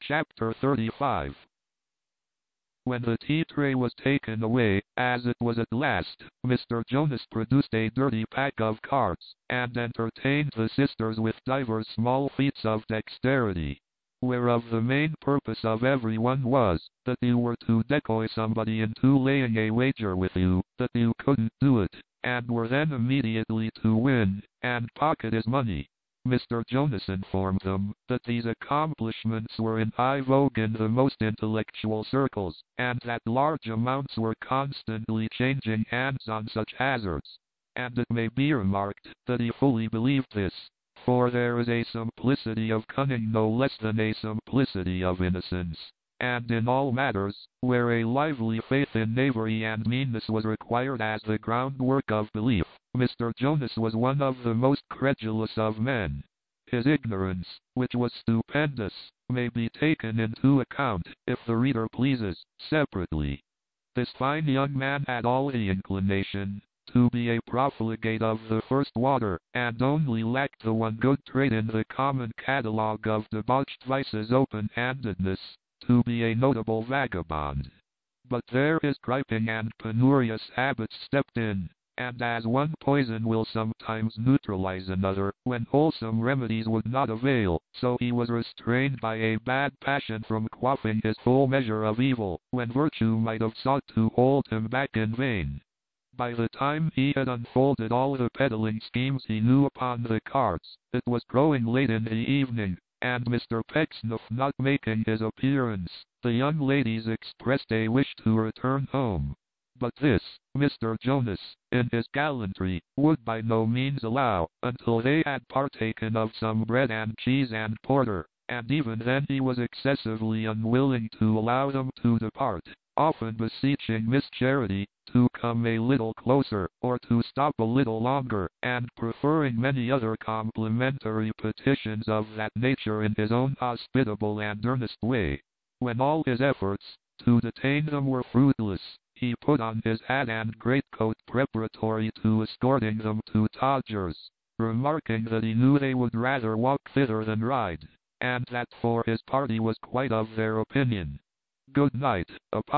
Chapter 35. When the tea tray was taken away, as it was at last, Mr. Jonas produced a dirty pack of cards, and entertained the sisters with divers small feats of dexterity, whereof the main purpose of every one was, that you were to decoy somebody into laying a wager with you, that you couldn't do it, and were then immediately to win, and pocket his money. Mr. Jonas informed them that these accomplishments were in high vogue in the most intellectual circles, and that large amounts were constantly changing hands on such hazards. And it may be remarked that he fully believed this, for there is a simplicity of cunning no less than a simplicity of innocence, and in all matters, where a lively faith in knavery and meanness was required as the groundwork of belief, Mr. Jonas was one of the most credulous of men. His ignorance, which was stupendous, may be taken into account, if the reader pleases, separately. This fine young man had all the inclination to be a profligate of the first water, and only lacked the one good trait in the common catalogue of debauched vices, open-handedness, to be a notable vagabond. But there his griping and penurious habits stepped in, and as one poison will sometimes neutralize another, when wholesome remedies would not avail, so he was restrained by a bad passion from quaffing his full measure of evil, when virtue might have sought to hold him back in vain. By the time he had unfolded all the peddling schemes he knew upon the cards, it was growing late in the evening, and Mr. Pecksniff not making his appearance, the young ladies expressed a wish to return home. But this, Mr. Jonas, in his gallantry, would by no means allow, until they had partaken of some bread and cheese and porter, and even then he was excessively unwilling to allow them to depart, often beseeching Miss Charity to come a little closer, or to stop a little longer, and preferring many other complimentary petitions of that nature in his own hospitable and earnest way. When all his efforts to detain them were fruitless, he put on his hat and greatcoat preparatory to escorting them to Todger's, remarking that he knew they would rather walk thither than ride, and that for his part he was quite of their opinion. "Good night,"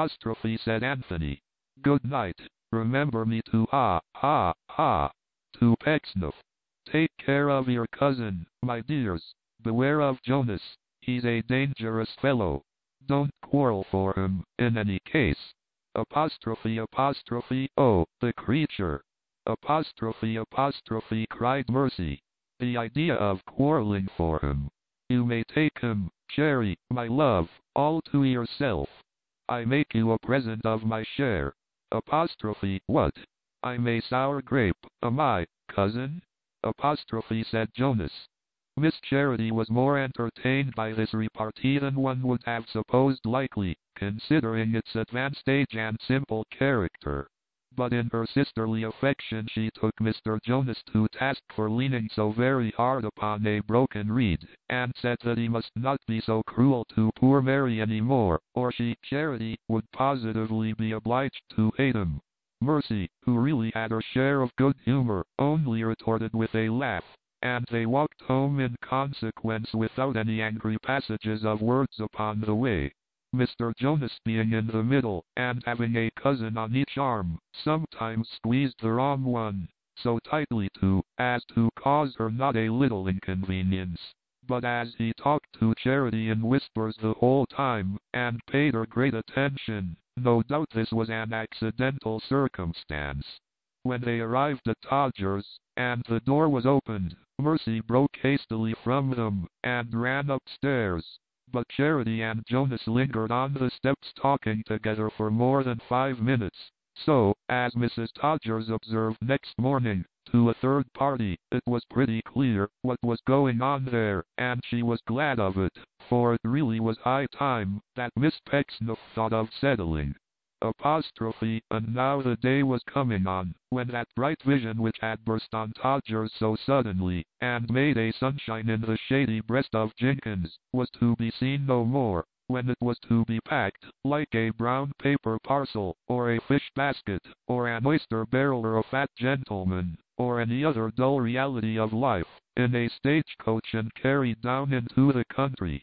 said Anthony. "Good night. Remember me to to Pecksniff. Take care of your cousin, my dears. Beware of Jonas, he's a dangerous fellow. Don't quarrel for him, in any case. Oh, the creature. Cried Mercy. The idea of quarreling for him. You may take him, Cherry, my love, all to yourself. I make you a present of my share. What? I'm a sour grape, am I, cousin? Said Jonas. Miss Charity was more entertained by this repartee than one would have supposed likely, considering its advanced age and simple character. But in her sisterly affection she took Mr. Jonas to task for leaning so very hard upon a broken reed, and said that he must not be so cruel to poor Mary any more, or she, Charity, would positively be obliged to hate him. Mercy, who really had her share of good humor, only retorted with a laugh, and they walked home in consequence without any angry passages of words upon the way. Mr. Jonas being in the middle, and having a cousin on each arm, sometimes squeezed the wrong one, so tightly too, as to cause her not a little inconvenience. But as he talked to Charity in whispers the whole time, and paid her great attention, no doubt this was an accidental circumstance. When they arrived at Todger's, and the door was opened, Mercy broke hastily from them, and ran upstairs. But Charity and Jonas lingered on the steps talking together for more than 5 minutes, so, as Mrs. Todgers observed next morning, to a third party, it was pretty clear what was going on there, and she was glad of it, for it really was high time that Miss Pecksniff thought of settling. And now the day was coming on, when that bright vision which had burst on Todgers so suddenly, and made a sunshine in the shady breast of Jenkins, was to be seen no more, when it was to be packed, like a brown paper parcel, or a fish basket, or an oyster barrel, or a fat gentleman, or any other dull reality of life, in a stagecoach and carried down into the country.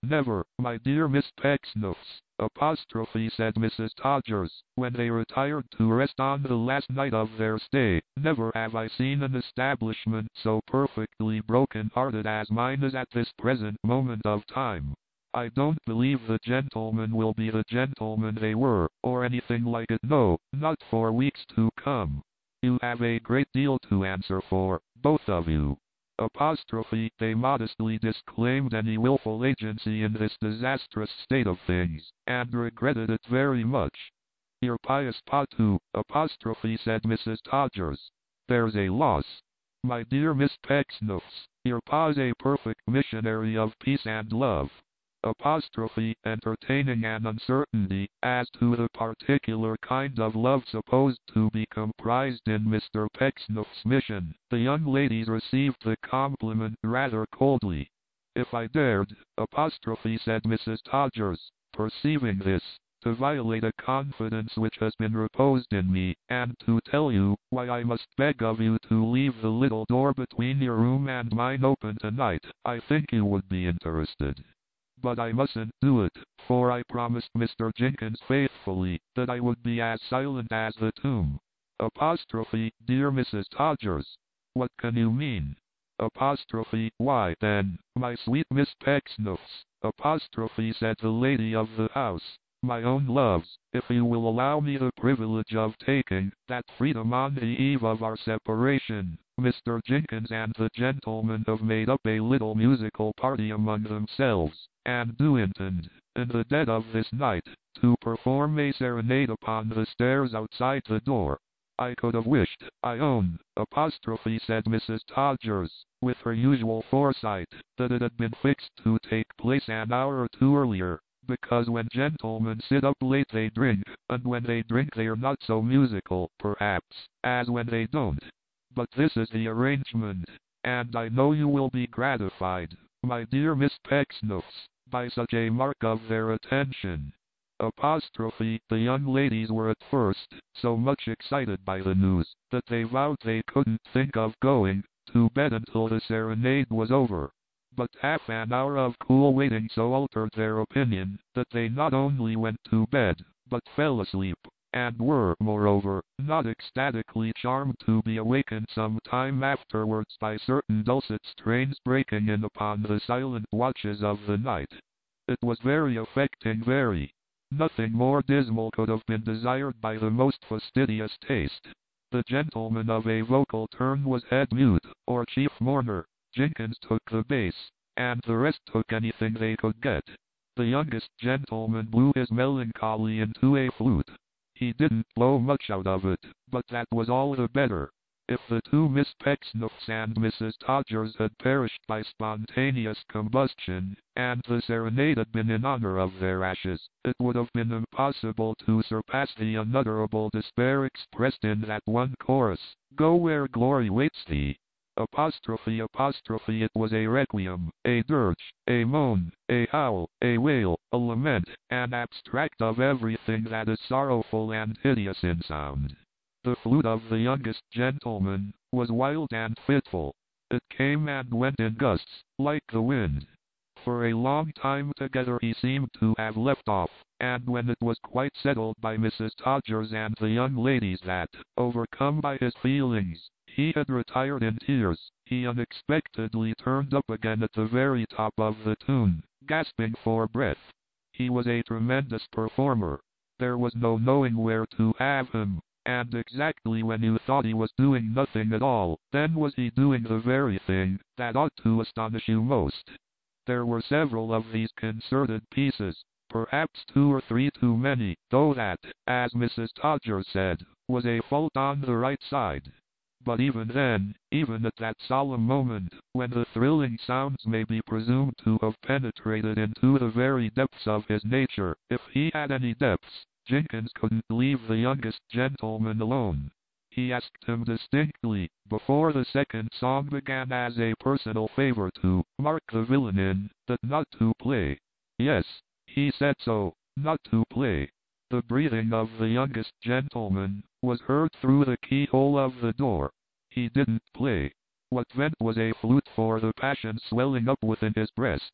Never, my dear Miss Pecksniffs, apostrophe said Mrs. Todgers, when they retired to rest on the last night of their stay. Never have I seen an establishment so perfectly broken-hearted as mine is at this present moment of time. I don't believe the gentlemen will be the gentlemen they were, or anything like it, no, not for weeks to come. You have a great deal to answer for, both of you. Apostrophe, they modestly disclaimed any willful agency in this disastrous state of things, and regretted it very much. Your pious pa too, apostrophe said Mrs. Todgers. There's a loss. My dear Miss Pecksniffs, your pa's a perfect missionary of peace and love. Apostrophe, entertaining an uncertainty as to the particular kind of love supposed to be comprised in Mr. Pecksniff's mission. The young ladies received the compliment rather coldly. If I dared, apostrophe said Mrs. Todgers, perceiving this, to violate a confidence which has been reposed in me, and to tell you, why I must beg of you to leave the little door between your room and mine open tonight, I think you would be interested. But I mustn't do it, for I promised Mr. Jenkins faithfully that I would be as silent as the tomb. Apostrophe, dear Mrs. Todgers. What can you mean? Apostrophe, why then, my sweet Miss Pecksniffs, apostrophe said the lady of the house, my own loves, if you will allow me the privilege of taking that freedom on the eve of our separation, Mr. Jenkins and the gentlemen have made up a little musical party among themselves, and do intend, in the dead of this night, to perform a serenade upon the stairs outside the door. I could have wished, I own, apostrophe said Mrs. Todgers, with her usual foresight, that it had been fixed to take place an hour or two earlier, because when gentlemen sit up late they drink, and when they drink they are not so musical, perhaps, as when they don't. But this is the arrangement, and I know you will be gratified, my dear Miss Pecksniffs, by such a mark of their attention. Apostrophe, the young ladies were at first so much excited by the news, that they vowed they couldn't think of going to bed until the serenade was over. But half an hour of cool waiting so altered their opinion, that they not only went to bed, but fell asleep, and were, moreover, not ecstatically charmed to be awakened some time afterwards by certain dulcet strains breaking in upon the silent watches of the night. It was very affecting, very. Nothing more dismal could have been desired by the most fastidious taste. The gentleman of a vocal turn was head mute, or chief mourner. Jenkins took the bass, and the rest took anything they could get. The youngest gentleman blew his melancholy into a flute. He didn't blow much out of it, but that was all the better. If the two Miss Pecksniffs and Mrs. Todgers had perished by spontaneous combustion, and the serenade had been in honor of their ashes, it would have been impossible to surpass the unutterable despair expressed in that one chorus, "Go where glory waits thee." Apostrophe, it was a requiem, a dirge, a moan, a howl, a wail, a lament, an abstract of everything that is sorrowful and hideous in sound. The flute of the youngest gentleman was wild and fitful. It came and went in gusts, like the wind. For a long time together he seemed to have left off, and when it was quite settled by Mrs. Todgers and the young ladies that, overcome by his feelings, he had retired in tears, he unexpectedly turned up again at the very top of the tune, gasping for breath. He was a tremendous performer. There was no knowing where to have him, and exactly when you thought he was doing nothing at all, then was he doing the very thing that ought to astonish you most. There were several of these concerted pieces, perhaps 2 or 3 too many, though that, as Mrs. Todgers said, was a fault on the right side. But even then, even at that solemn moment, when the thrilling sounds may be presumed to have penetrated into the very depths of his nature, if he had any depths, Jenkins couldn't leave the youngest gentleman alone. He asked him distinctly, before the second song began as a personal favor to mark the villain in that not to play. Yes, he said so, not to play. The breathing of the youngest gentleman was heard through the keyhole of the door. He didn't play. What went was a flute for the passion swelling up within his breast.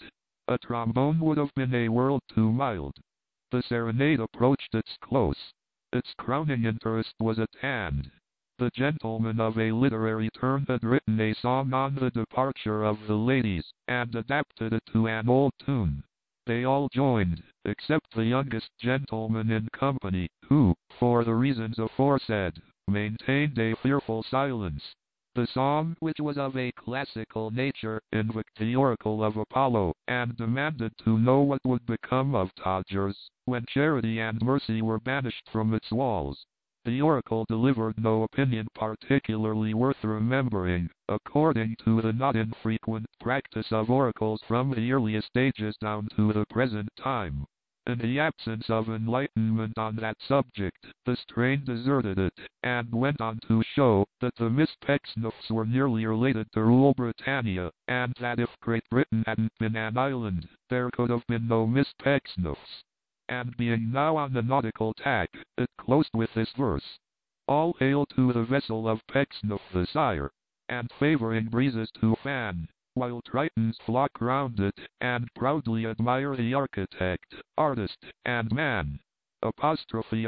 A trombone would have been a world too mild. The serenade approached its close. Its crowning interest was at hand. The gentleman of a literary turn had written a song on the departure of the ladies, and adapted it to an old tune. They all joined, except the youngest gentleman in company, who, for the reasons aforesaid, maintained a fearful silence. The song, which was of a classical nature, invoked the oracle of Apollo, and demanded to know what would become of Todgers, when Charity and Mercy were banished from its walls. The oracle delivered no opinion particularly worth remembering, according to the not infrequent practice of oracles from the earliest ages down to the present time. In the absence of enlightenment on that subject, the strain deserted it, and went on to show that the Miss Pecksniffs were nearly related to Rule Britannia, and that if Great Britain hadn't been an island, there could have been no Miss Pecksniffs. And being now on the nautical tack, it closed with this verse: All hail to the vessel of Pecksniff the sire, and favouring breezes to fan, while Tritons flock round it, and proudly admire the architect, artist, and man. Apostrophe,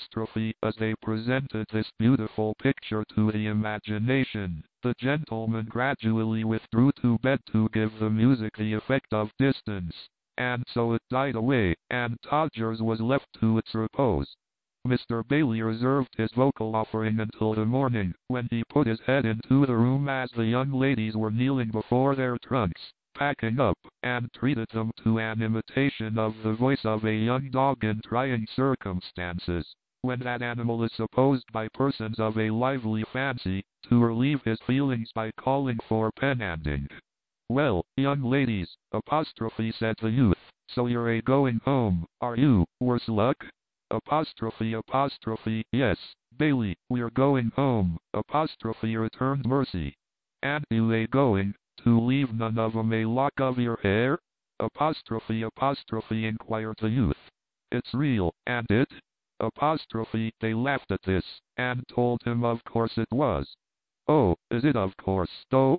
as they presented this beautiful picture to the imagination, the gentleman gradually withdrew to bed to give the music the effect of distance. And so it died away, and Todgers was left to its repose. Mr. Bailey reserved his vocal offering until the morning, when he put his head into the room as the young ladies were kneeling before their trunks, packing up, and treated them to an imitation of the voice of a young dog in trying circumstances, when that animal is supposed by persons of a lively fancy to relieve his feelings by calling for pen and ink. Well, young ladies, said the youth, so you're a-going home, are you, worse luck? Yes, Bailey, we're going home, returned Mercy. And you a-going, to leave none of 'em a lock of your hair? Inquired the youth. It's real, and it? They laughed at this, and told him of course it was. Oh, is it of course, though?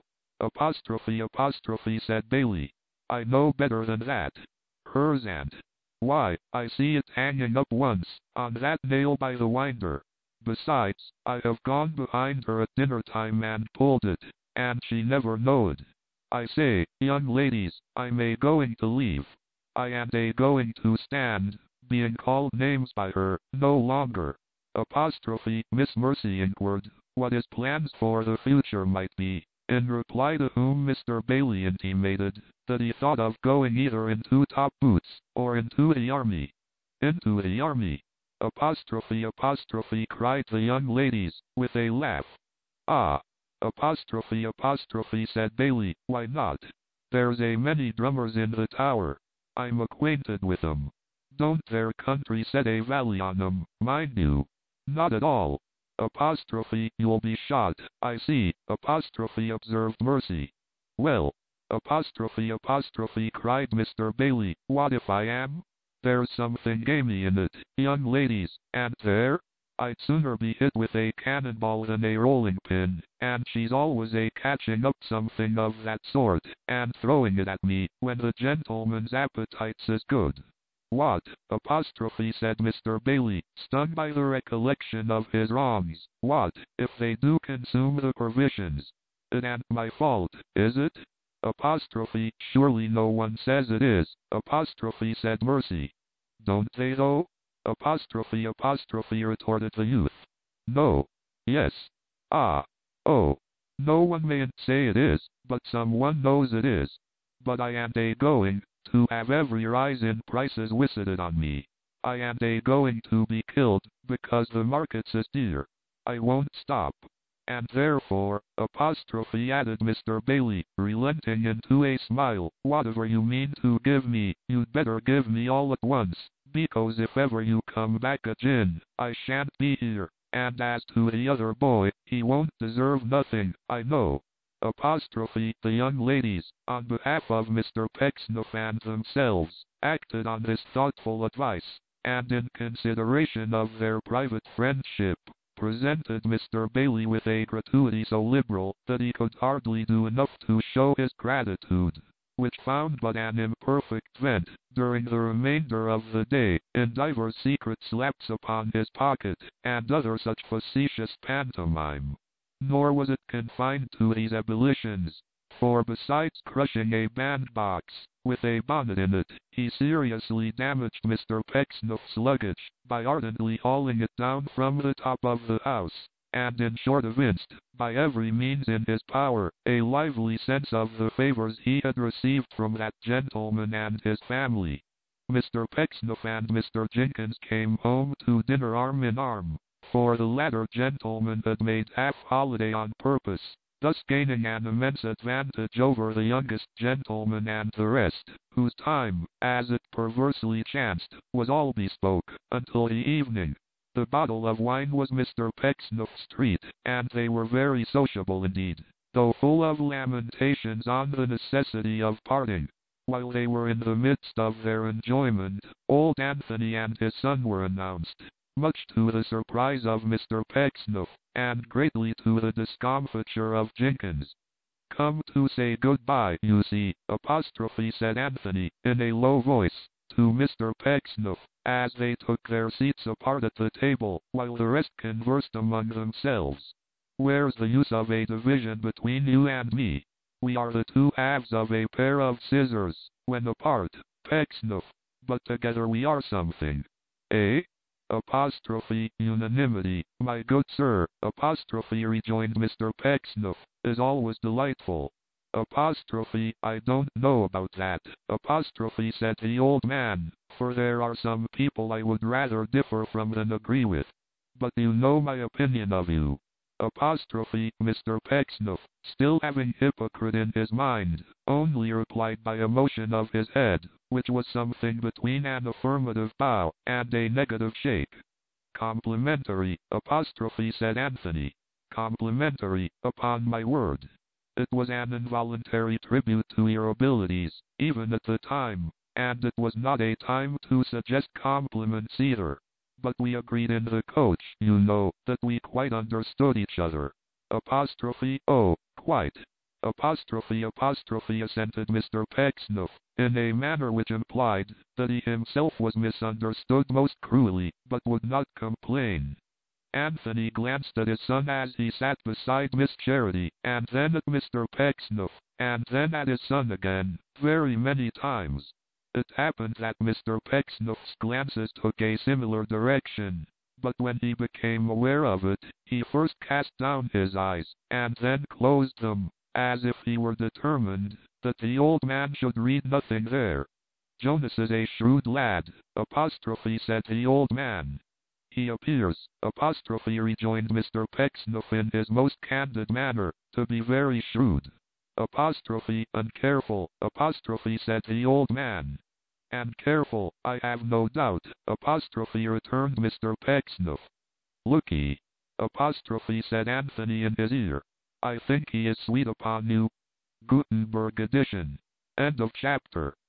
Said Bailey. I know better than that. Hers and. Why, I see it hanging up once, on that nail by the winder. Besides, I have gone behind her at dinner time and pulled it, and she never knowed. I say, young ladies, I'm a-going to leave. I ain't a-going to stand, being called names by her, no longer. Miss Mercy inquired, what his plans for the future might be. In reply to whom Mr. Bailey intimated that he thought of going either into top boots, or into the army. Into the army! Cried the young ladies, with a laugh. Ah! Said Bailey, why not? There's a many drummers in the Tower. I'm acquainted with 'em. Don't their country set a valley on 'em, mind you? Not at all. You'll be shot, I see, observed Mercy. Well, cried Mr. Bailey, what if I am? There's something gamey in it, young ladies, and there? I'd sooner be hit with a cannonball than a rolling pin, and she's always catching up something of that sort, and throwing it at me, when the gentleman's appetites is good. What? Said Mr. Bailey, stung by the recollection of his wrongs. What, if they do consume the provisions? It ain't my fault, is it? Surely no one says it is, said Mercy. Don't they though? Retorted the youth. No. Yes. Ah. Oh. No one mayn't say it is, but someone knows it is. But I ain't a-going to have every rise in prices visited on me. I ain't a-going to be killed, because the markets is dear. I won't stop. And therefore, added Mr. Bailey, relenting into a smile, whatever you mean to give me, you'd better give me all at once, because if ever you come back agin, I shan't be here, and as to the other boy, he won't deserve nothing, I know. The young ladies, on behalf of Mr. Pecksniff and themselves, acted on this thoughtful advice, and in consideration of their private friendship, presented Mr. Bailey with a gratuity so liberal that he could hardly do enough to show his gratitude. which found but an imperfect vent, during the remainder of the day, in divers secret slaps upon his pocket, and other such facetious pantomime. Nor was it confined to these ebullitions, for besides crushing a bandbox, with a bonnet in it, he seriously damaged Mr. Pecksniff's luggage, by ardently hauling it down from the top of the house, and in short evinced, by every means in his power, a lively sense of the favours he had received from that gentleman and his family. Mr. Pecksniff and Mr. Jinkins came home to dinner arm in arm, for the latter gentleman had made half-holiday on purpose, thus gaining an immense advantage over the youngest gentleman and the rest, whose time, as it perversely chanced, was all bespoke, until the evening. The bottle of wine was Mr. Pecksniff's treat, and they were very sociable indeed, though full of lamentations on the necessity of parting. While they were in the midst of their enjoyment, old Anthony and his son were announced, much to the surprise of Mr. Pecksniff, and greatly to the discomfiture of Jinkins. "Come to say good-bye, you see," said Anthony, in a low voice, to Mr. Pecksniff, as they took their seats apart at the table, while the rest conversed among themselves. "Where's the use of a division between you and me? We are the two halves of a pair of scissors, when apart, Pecksniff, but together we are something. Eh? Unanimity, my good sir, rejoined Mr. Pecksniff, is always delightful. I don't know about that, said the old man, for there are some people I would rather differ from than agree with. But you know my opinion of you. Mr. Pecksniff, still having hypocrite in his mind, only replied by a motion of his head, which was something between an affirmative bow and a negative shake. Complimentary, said Anthony. Complimentary, upon my word. It was an involuntary tribute to your abilities, even at the time, and it was not a time to suggest compliments either. But we agreed in the coach, you know, that we quite understood each other. Oh, quite. Assented Mr. Pecksniff, in a manner which implied that he himself was misunderstood most cruelly, but would not complain. Anthony glanced at his son as he sat beside Miss Charity, and then at Mr. Pecksniff, and then at his son again, very many times. It happened that Mr. Pecksniff's glances took a similar direction, but when he became aware of it, he first cast down his eyes, and then closed them, as if he were determined that the old man should read nothing there. Jonas is a shrewd lad, said the old man. He appears, rejoined Mr. Pecksniff in his most candid manner, to be very shrewd. And careful, said the old man. And careful, I have no doubt, returned Mr. Pecksniff. Look'ee, said Anthony in his ear. I think he is sweet upon you. Gutenberg edition. End of chapter.